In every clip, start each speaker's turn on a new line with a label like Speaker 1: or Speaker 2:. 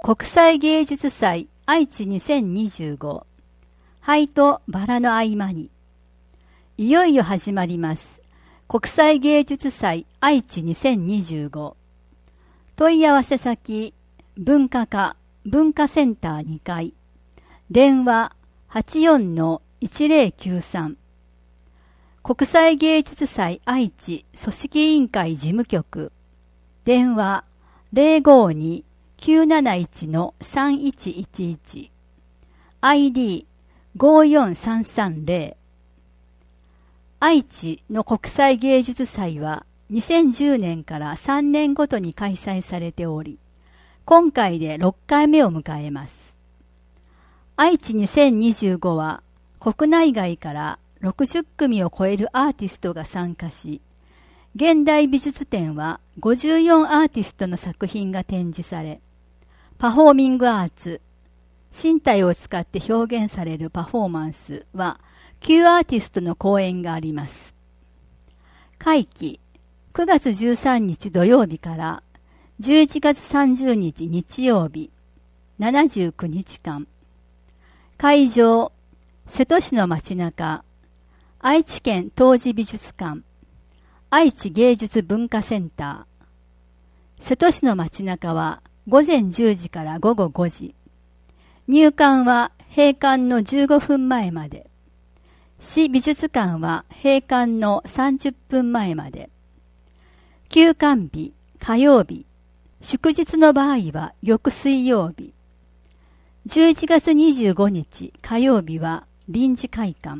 Speaker 1: 国際芸術祭愛知2025灰とバラの合間にいよいよ始まります国際芸術祭愛知2025問い合わせ先文化課文化センター2階電話 84-1093 国際芸術祭愛知組織委員会事務局電話 052-971-3111 ID54330 愛知の国際芸術祭は2010年から3年ごとに開催されており、今回で6回目を迎えます。愛知2025は国内外から60組を超えるアーティストが参加し、現代美術展は54アーティストの作品が展示され、パフォーミングアーツ、身体を使って表現されるパフォーマンスは9アーティストの公演があります。会期9月13日土曜日から11月30日日曜日79日間。会場、瀬戸市の街中、愛知県陶磁美術館、愛知芸術文化センター。瀬戸市の街中は午前10時から午後5時。入館は閉館の15分前まで。市美術館は閉館の30分前まで。休館日、火曜日。祝日の場合は翌水曜日。11月25日火曜日は臨時開館。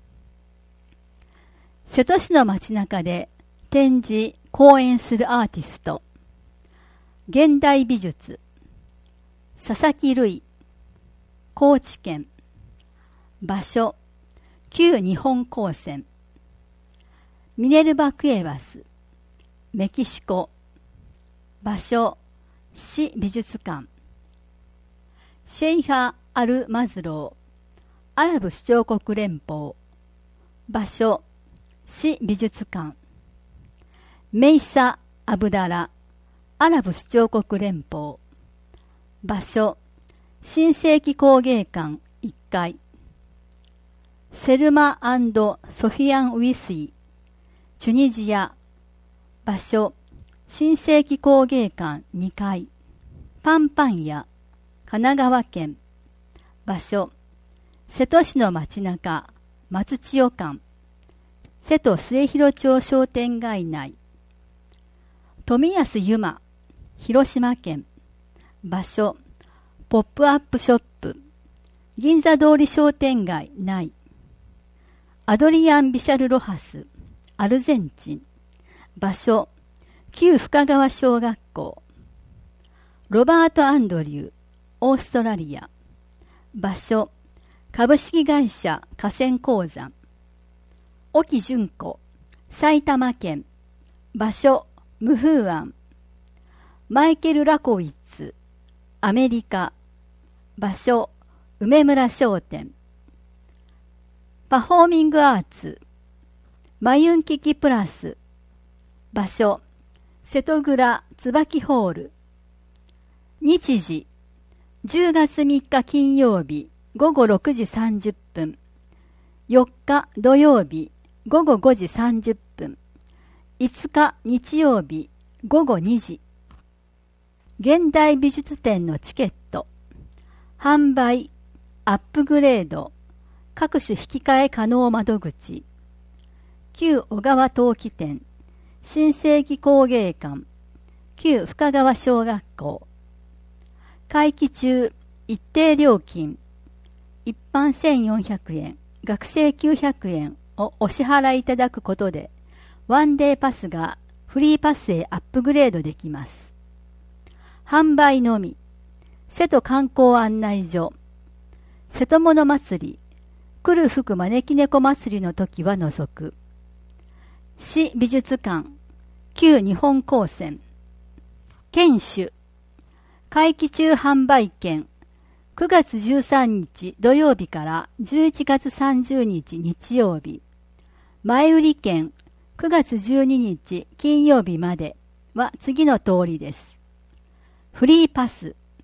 Speaker 1: 瀬戸市の街中で展示、講演するアーティスト。現代美術。佐々木瑠衣。高知県。場所。旧日本高専。ミネルバ・クエバス。メキシコ。場所。市美術館。シェイハ・アル・マズロー。アラブ首長国連邦。場所。市美術館。メイサ・アブダラ。アラブ首長国連邦。場所。新世紀工芸館1階。セルマ&ソフィアン・ウィスイ。チュニジア。場所。新世紀工芸館2階。パンパン屋。神奈川県。場所。瀬戸市の街中。松千代館。瀬戸末広町商店街内。富安由真。広島県。場所。ポップアップショップ。銀座通り商店街内。アドリアン・ビシャル・ロハス。アルゼンチン。場所。旧深川小学校。ロバート・アンドリュー。オーストラリア。場所。株式会社河川鉱山。沖純子。埼玉県。場所。ムフーアン。マイケル・ラコウィッツ。アメリカ。場所。梅村商店。パフォーミングアーツ。マユンキキプラス。場所。瀬戸倉椿ホール。日時。10月3日金曜日午後6時30分。4日土曜日午後5時30分。5日日曜日午後2時。現代美術展のチケット。販売、アップグレード、各種引き換え可能窓口。旧小川陶器店、新世紀工芸館、旧深川小学校。会期中、一定料金、一般1400円、学生900円をお支払いいただくことで、ワンデーパスがフリーパスへアップグレードできます。販売のみ、瀬戸観光案内所、瀬戸物祭り、来る福招き猫祭りの時は除く。市美術館、旧日本高専。研修、会期中販売券、9月13日土曜日から11月30日日曜日。前売り券、9月12日金曜日までは次の通りです。フリーパス、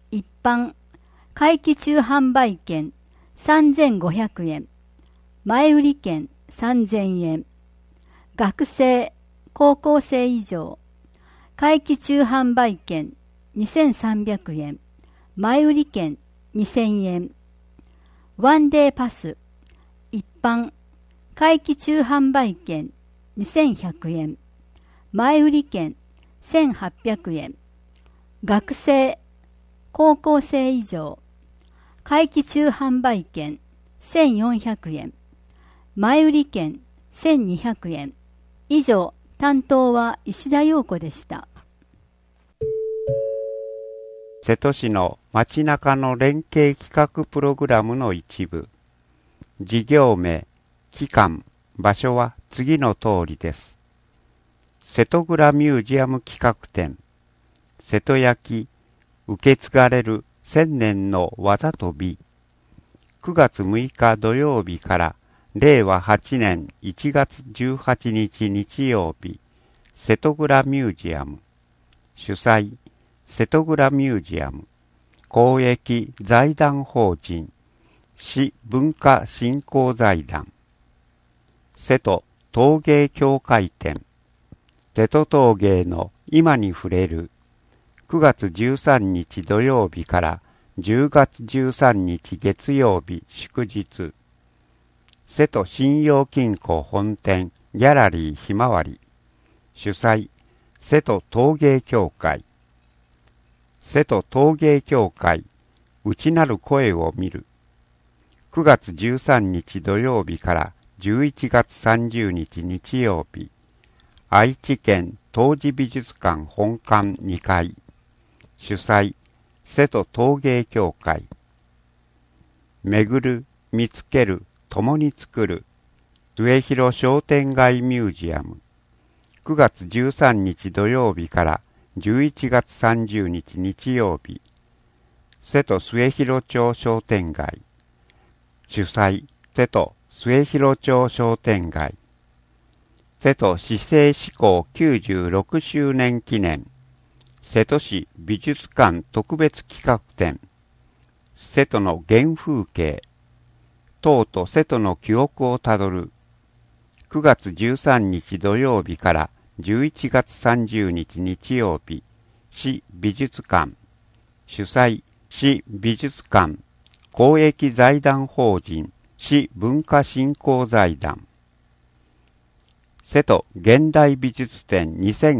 Speaker 1: 一般会期中販売券3500円、前売り券3000円。学生、高校生以上、会期中販売券2300円、前売り券2000円。ワンデーパス、一般会期中販売券2100円、前売り券1800円。学生、高校生以上、会期中販売券1400円、前売り券1200円。以上、担当は石田陽子でした。
Speaker 2: 瀬戸市の街中の連携企画プログラムの一部。事業名、期間、場所は次の通りです。瀬戸倉ミュージアム企画展、瀬戸焼、受け継がれる千年の技と美。9月6日土曜日から令和8年1月18日日曜日、瀬戸倉ミュージアム。主催、瀬戸倉ミュージアム。公益財団法人、市文化振興財団。瀬戸陶芸協会展。瀬戸陶芸の今に触れる。9月13日土曜日から10月13日月曜日祝日。瀬戸信用金庫本店ギャラリーひまわり。主催、瀬戸陶芸協会。瀬戸陶芸協会、内なる声を見る。9月13日土曜日から11月30日日曜日。愛知県陶磁美術館本館2階。主催、瀬戸陶芸協会。巡る、見つける、共に作る。末広商店街ミュージアム。9月13日土曜日から11月30日日曜日。瀬戸末広町商店街。主催、瀬戸末広町商店街。瀬戸市政施行96周年記念。瀬戸市美術館特別企画展。瀬戸の原風景。唐と瀬戸の記憶をたどる。9月13日土曜日から11月30日日曜日。市美術館。主催、市美術館。公益財団法人、市文化振興財団。瀬戸現代美術展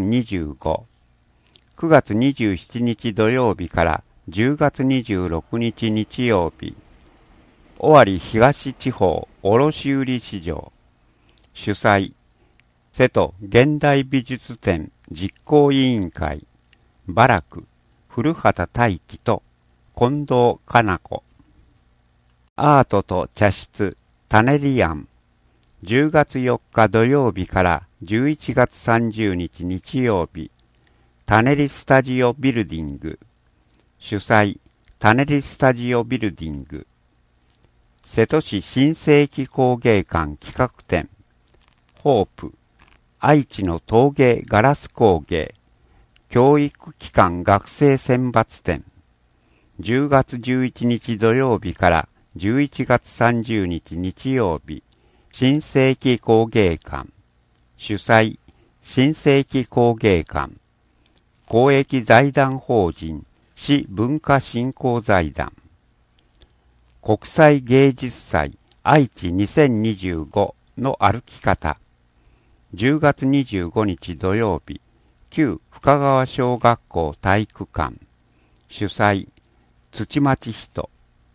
Speaker 2: 2025。9月27日土曜日から10月26日日曜日。尾張東地方卸売市場。主催、瀬戸現代美術展実行委員会。バラク、古畑大輝と近藤かな子。アートと茶室、タネリアン。10月4日土曜日から11月30日日曜日。タネリスタジオビルディング。主催、タネリスタジオビルディング。瀬戸市新世紀工芸館企画展。ホープ、愛知の陶芸ガラス工芸。教育機関学生選抜展。10月11日土曜日から11月30日日曜日。新世紀工芸館。主催、新世紀工芸館。公益財団法人、市文化振興財団。国際芸術祭愛知2025の歩き方。10月25日土曜日。旧深川小学校体育館。主催、土町人。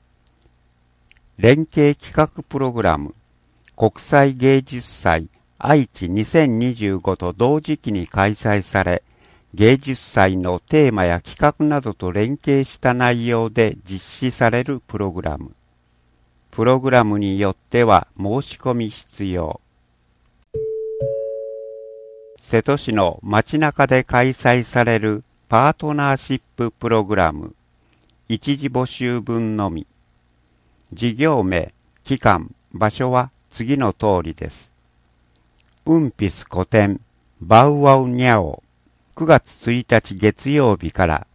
Speaker 2: 連携企画プログラム。国際芸術祭愛知2025と同時期に開催され、芸術祭のテーマや企画などと連携した内容で実施されるプログラム。プログラムによっては申し込み必要。瀬戸市の街中で開催されるパートナーシッププログラム。一時募集分のみ。事業名、期間、場所は次の通りです。ウンピス古典、バウワウニャオ。9月1日月曜日から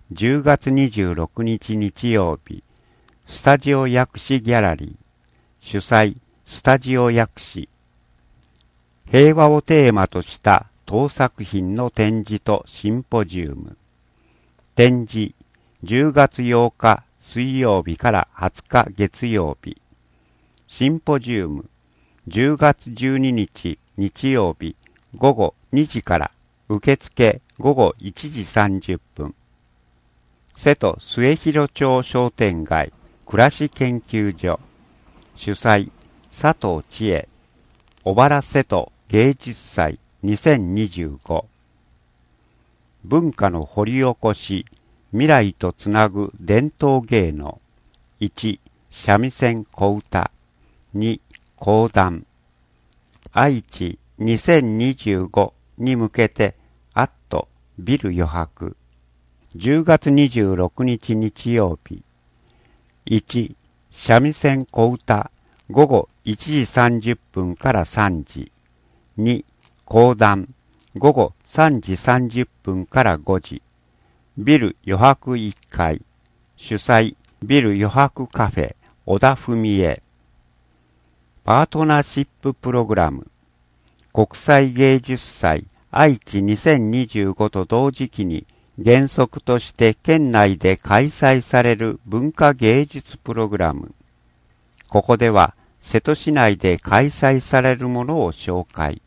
Speaker 2: 10月26日日曜日、スタジオ薬師ギャラリー、主催、スタジオ薬師。平和をテーマとした当作品の展示とシンポジウム。展示、10月8日水曜日から20日月曜日。シンポジウム、10月12日日曜日午後2時から受付午後1時30分。瀬戸末広町商店街暮らし研究所。主催、佐藤千恵。小原瀬戸芸術祭2025。文化の掘り起こし、未来とつなぐ伝統芸能。1、三味線小唄。2、講談。愛知2025に向けて、ビル余白。10月26日日曜日。1、三味線小唄。午後1時30分から3時。2、講談。午後3時30分から5時。ビル余白1階。主催、ビル余白カフェ、小田文江。パートナーシッププログラム。国際芸術祭愛知2025と同時期に原則として県内で開催される文化芸術プログラム。ここでは瀬戸市内で開催されるものを紹介。